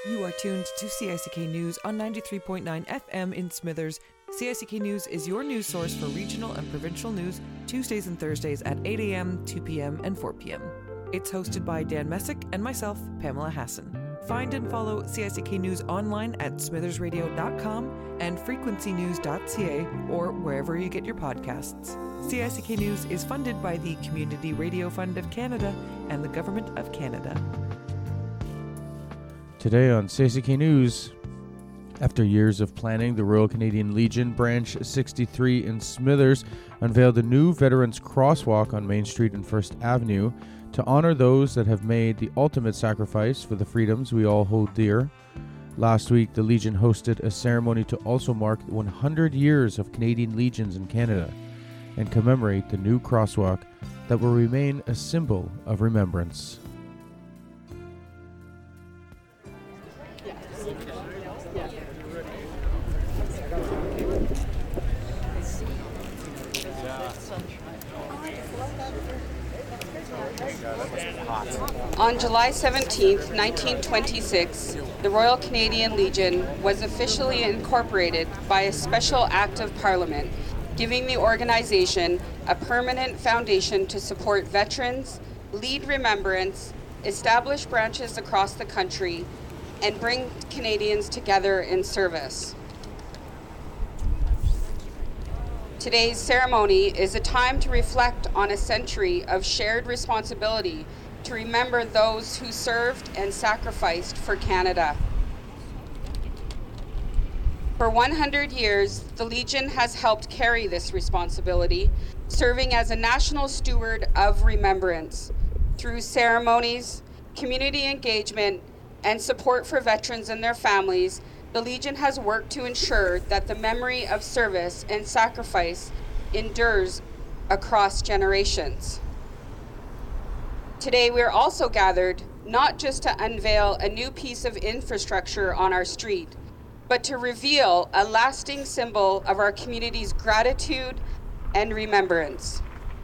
You are tuned to CICK News on 93.9 FM in Smithers. CICK News is your news source for regional and provincial news, Tuesdays and Thursdays at 8 a.m., 2 p.m., and 4 p.m. It's hosted by Dan Messick and myself, Pamela Hassan. Find and follow CICK News online at smithersradio.com and frequencynews.ca or wherever you get your podcasts. CICK News is funded by the Community Radio Fund of Canada and the Government of Canada. Today on CICK News, after years of planning, the Royal Canadian Legion Branch 63 in Smithers unveiled a new Veterans Crosswalk on Main Street and First Avenue to honor those that have made the ultimate sacrifice for the freedoms we all hold dear. Last week, the Legion hosted a ceremony to also mark 100 years of Canadian Legions in Canada and commemorate the new crosswalk that will remain a symbol of remembrance. On July 17, 1926, the Royal Canadian Legion was officially incorporated by a special act of Parliament, giving the organization a permanent foundation to support veterans, lead remembrance, establish branches across the country, and bring Canadians together in service. Today's ceremony is a time to reflect on a century of shared responsibility to remember those who served and sacrificed for Canada. For 100 years, the Legion has helped carry this responsibility, serving as a national steward of remembrance through ceremonies, community engagement, and support for veterans and their families. The Legion has worked to ensure that the memory of service and sacrifice endures across generations. Today, we're also gathered not just to unveil a new piece of infrastructure on our street, but to reveal a lasting symbol of our community's gratitude and remembrance.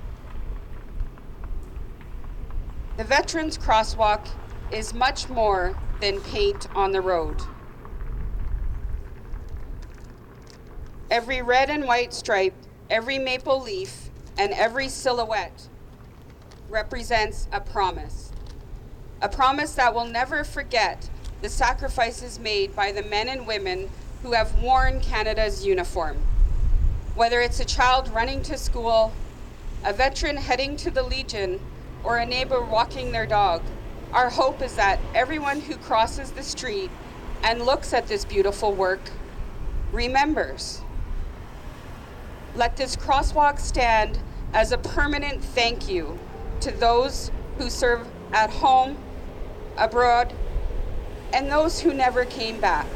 The Veterans Crosswalk is much more than paint on the road. Every red and white stripe, every maple leaf, and every silhouette represents a promise that will never forget the sacrifices made by the men and women who have worn Canada's uniform. Whether it's a child running to school, a veteran heading to the Legion, or a neighbor walking their dog, our hope is that everyone who crosses the street and looks at this beautiful work remembers. Let this crosswalk stand as a permanent thank you to those who serve at home, abroad, and those who never came back.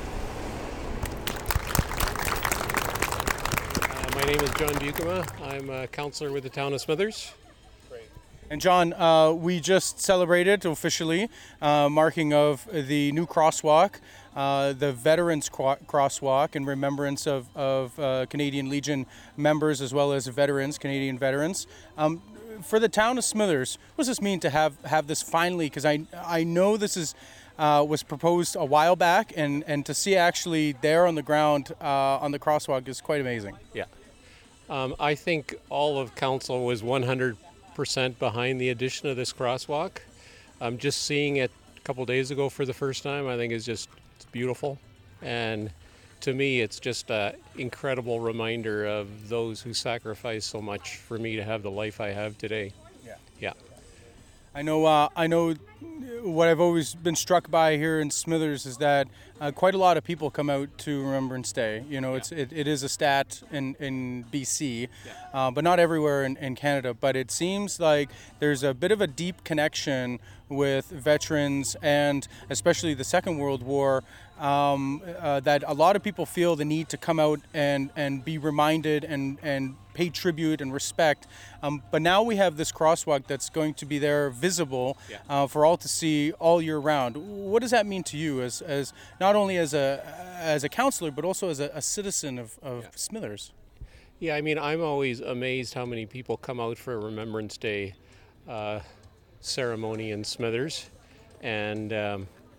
My name is John Buikema. I'm a councillor with the town of Smithers. And John, we just celebrated officially marking of the new crosswalk, the Veterans Crosswalk, in remembrance of Canadian Legion members as well as veterans, Canadian veterans. For the town of Smithers, what does this mean to have this finally? Because I know this is was proposed a while back, and to see actually there on the ground on the crosswalk is quite amazing. Yeah. I think all of council was 100% behind the addition of this crosswalk. Just seeing it a couple days ago for the first time, I think it's beautiful. And to me, it's just an incredible reminder of those who sacrificed so much for me to have the life I have today. Yeah. I know what I've always been struck by here in Smithers is that quite a lot of people come out to Remembrance Day. You know, it is a stat in BC, but not everywhere in Canada. But it seems like there's a bit of a deep connection with veterans and especially the Second World War, that a lot of people feel the need to come out and be reminded and pay tribute and respect. But now we have this crosswalk that's going to be there visible for all to see all year round. What does that mean to you as not only as a councillor, but also as a citizen of Smithers? Yeah, I mean, I'm always amazed how many people come out for a Remembrance Day ceremony in Smithers. And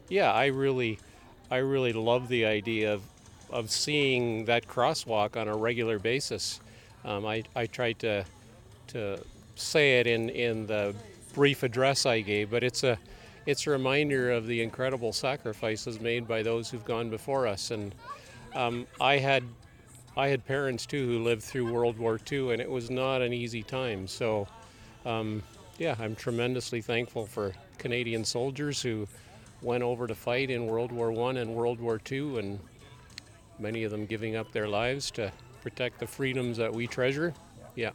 yeah, I really love the idea of seeing that crosswalk on a regular basis. I tried to say it in the brief address I gave, but it's a reminder of the incredible sacrifices made by those who've gone before us. And I had parents too who lived through World War II, and it was not an easy time. So yeah, I'm tremendously thankful for Canadian soldiers who went over to fight in World War I and World War II, and many of them giving up their lives to protect the freedoms that we treasure. Yeah.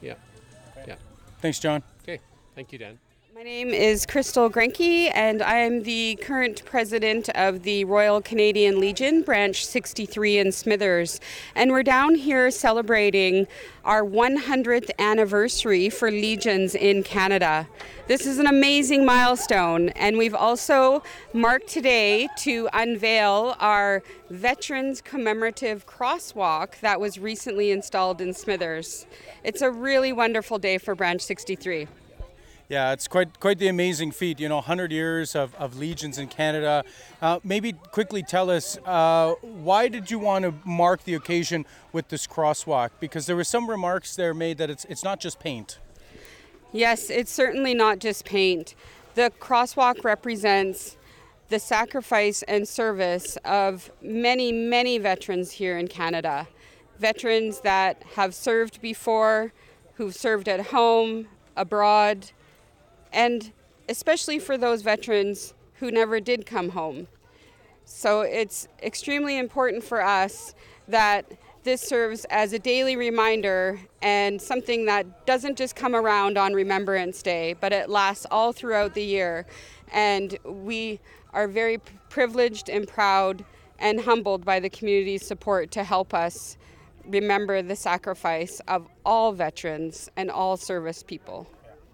Thanks, John. Okay, thank you, Dan. My name is Crystal Grenke, and I'm the current president of the Royal Canadian Legion, Branch 63 in Smithers. And we're down here celebrating our 100th anniversary for Legions in Canada. This is an amazing milestone, and we've also marked today to unveil our Veterans Commemorative Crosswalk that was recently installed in Smithers. It's a really wonderful day for Branch 63. Yeah, it's quite the amazing feat. 100 years of Legions in Canada. Maybe quickly tell us, why did you want to mark the occasion with this crosswalk? Because there were some remarks there made that it's not just paint. Yes, it's certainly not just paint. The crosswalk represents the sacrifice and service of many, many veterans here in Canada. Veterans that have served before, who've served at home, abroad, and especially for those veterans who never did come home. So it's extremely important for us that this serves as a daily reminder and something that doesn't just come around on Remembrance Day, but it lasts all throughout the year. And we are very privileged and proud and humbled by the community's support to help us remember the sacrifice of all veterans and all service people.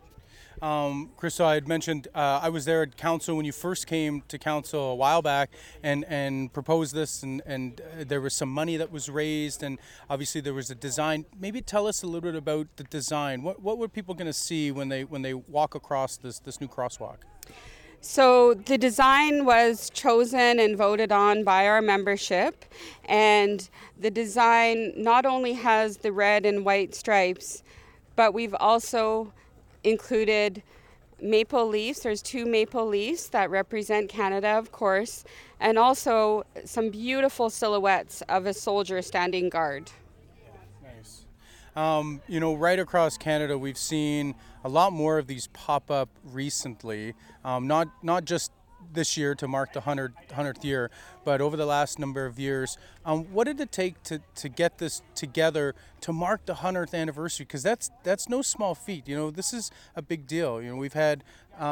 Crystal, I had mentioned I was there at council when you first came to council a while back and proposed this, and there was some money that was raised, and obviously there was a design. Maybe tell us a little bit about the design. What were people going to see when they walk across this new crosswalk? So the design was chosen and voted on by our membership, and the design not only has the red and white stripes, but we've also included maple leaves. There's 2 maple leaves that represent Canada, of course, and also some beautiful silhouettes of a soldier standing guard. Nice. Right across Canada, we've seen a lot more of these pop up recently, not just this year to mark the 100th year, but over the last number of years. What did it take to get this together to mark the 100th anniversary? Because that's no small feat. This is a big deal. We've had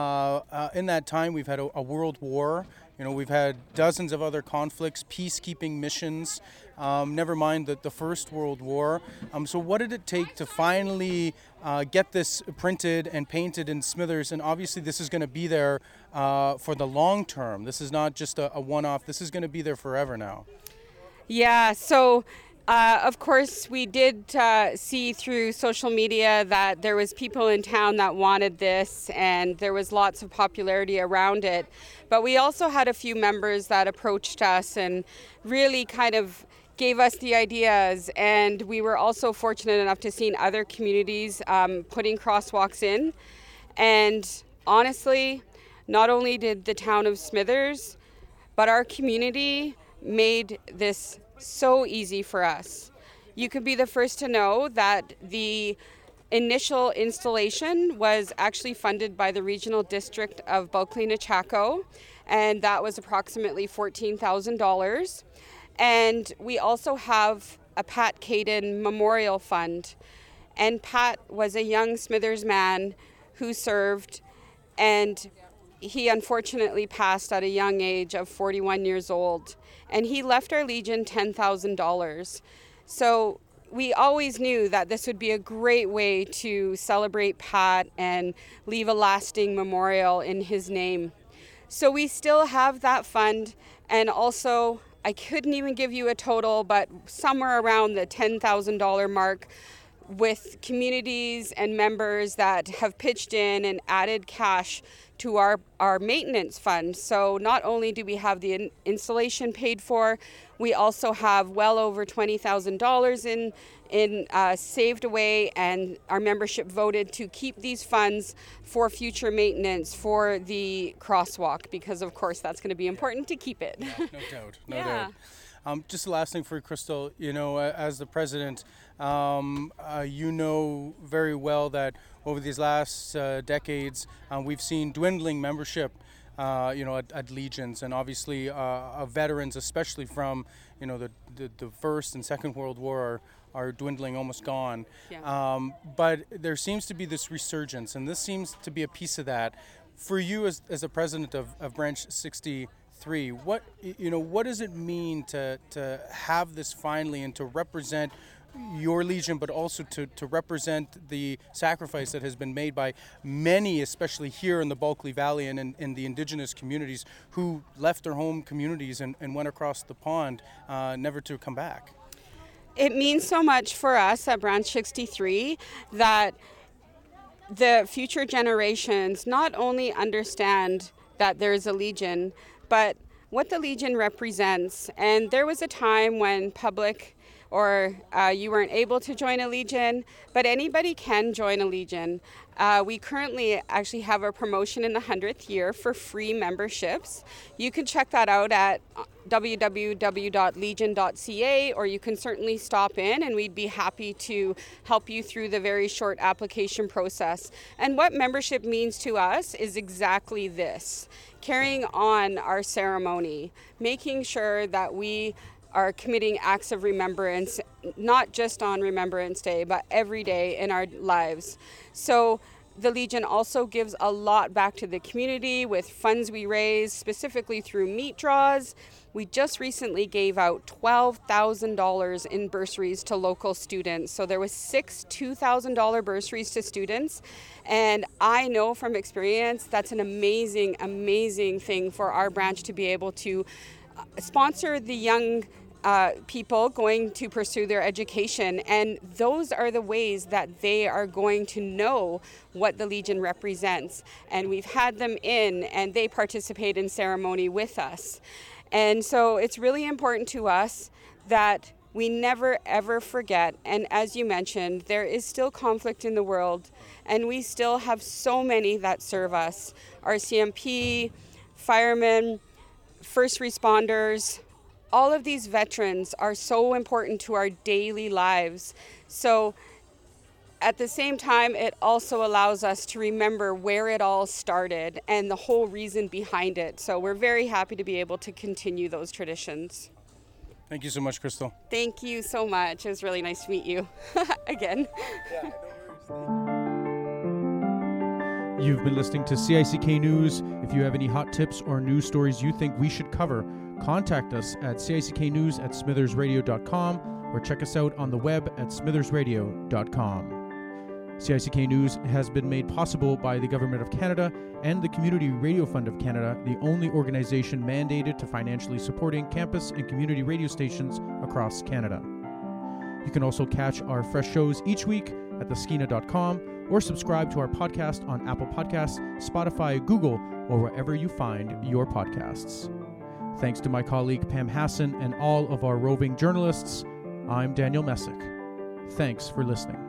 in that time we've had a world war. We've had dozens of other conflicts, peacekeeping missions. Never mind the First World War. So what did it take to finally get this printed and painted in Smithers? And obviously this is going to be there for the long term. This is not just a one-off. This is going to be there forever now. Yeah, so of course we did see through social media that there was people in town that wanted this, and there was lots of popularity around it. But we also had a few members that approached us and really kind of gave us the ideas, and we were also fortunate enough to see other communities putting crosswalks in. And honestly, not only did the town of Smithers, but our community made this so easy for us. You could be the first to know that the initial installation was actually funded by the Regional District of Bulkley-Nechako, and that was approximately $14,000. And we also have a Pat Caden Memorial Fund. And Pat was a young Smithers man who served, and he unfortunately passed at a young age of 41 years old. And he left our Legion $10,000. So we always knew that this would be a great way to celebrate Pat and leave a lasting memorial in his name. So we still have that fund, and also I couldn't even give you a total, but somewhere around the $10,000 mark with communities and members that have pitched in and added cash to our maintenance fund. So not only do we have the installation paid for, we also have well over $20,000 in saved away, and our membership voted to keep these funds for future maintenance for the crosswalk, because of course that's going to be important to keep it. No doubt, no doubt. Just the last thing for you, Crystal, as the president, you know very well that over these last decades, we've seen dwindling membership, at Legions, and obviously veterans, especially from, the First and Second World War, are dwindling, almost gone. Yeah. But there seems to be this resurgence, and this seems to be a piece of that. For you as a president of Branch 63, what does it mean to have this finally, and to represent your Legion, but also to represent the sacrifice that has been made by many, especially here in the Bulkley Valley and in the Indigenous communities, who left their home communities and went across the pond, never to come back? It means so much for us at Branch 63 that the future generations not only understand that there is a Legion, but what the Legion represents. And there was a time when public or you weren't able to join a Legion, but anybody can join a Legion. We currently actually have a promotion in the 100th year for free memberships. You can check that out at www.legion.ca, or you can certainly stop in and we'd be happy to help you through the very short application process. And what membership means to us is exactly this: carrying on our ceremony, making sure that we are committing acts of remembrance, not just on Remembrance Day, but every day in our lives. So the Legion also gives a lot back to the community with funds we raise, specifically through meat draws. We just recently gave out $12,000 in bursaries to local students. So there was 6 $2,000 bursaries to students. And I know from experience that's an amazing, amazing thing for our branch to be able to sponsor the young people going to pursue their education, and those are the ways that they are going to know what the Legion represents. And we've had them in, and they participate in ceremony with us. And so it's really important to us that we never ever forget. And as you mentioned, there is still conflict in the world, and we still have so many that serve us: RCMP, firemen, first responders. All of these veterans are so important to our daily lives. So at the same time, it also allows us to remember where it all started and the whole reason behind it. So we're very happy to be able to continue those traditions. Thank you so much, Crystal. Thank you so much. It was really nice to meet you again. Yeah, no worries. You've been listening to CICK News. If you have any hot tips or news stories you think we should cover, contact us at cicknews@smithersradio.com or check us out on the web at smithersradio.com. CICK News has been made possible by the Government of Canada and the Community Radio Fund of Canada, the only organization mandated to financially supporting campus and community radio stations across Canada. You can also catch our fresh shows each week at theskeena.com or subscribe to our podcast on Apple Podcasts, Spotify, Google, or wherever you find your podcasts. Thanks to my colleague Pam Hassan and all of our roving journalists, I'm Daniel Messick. Thanks for listening.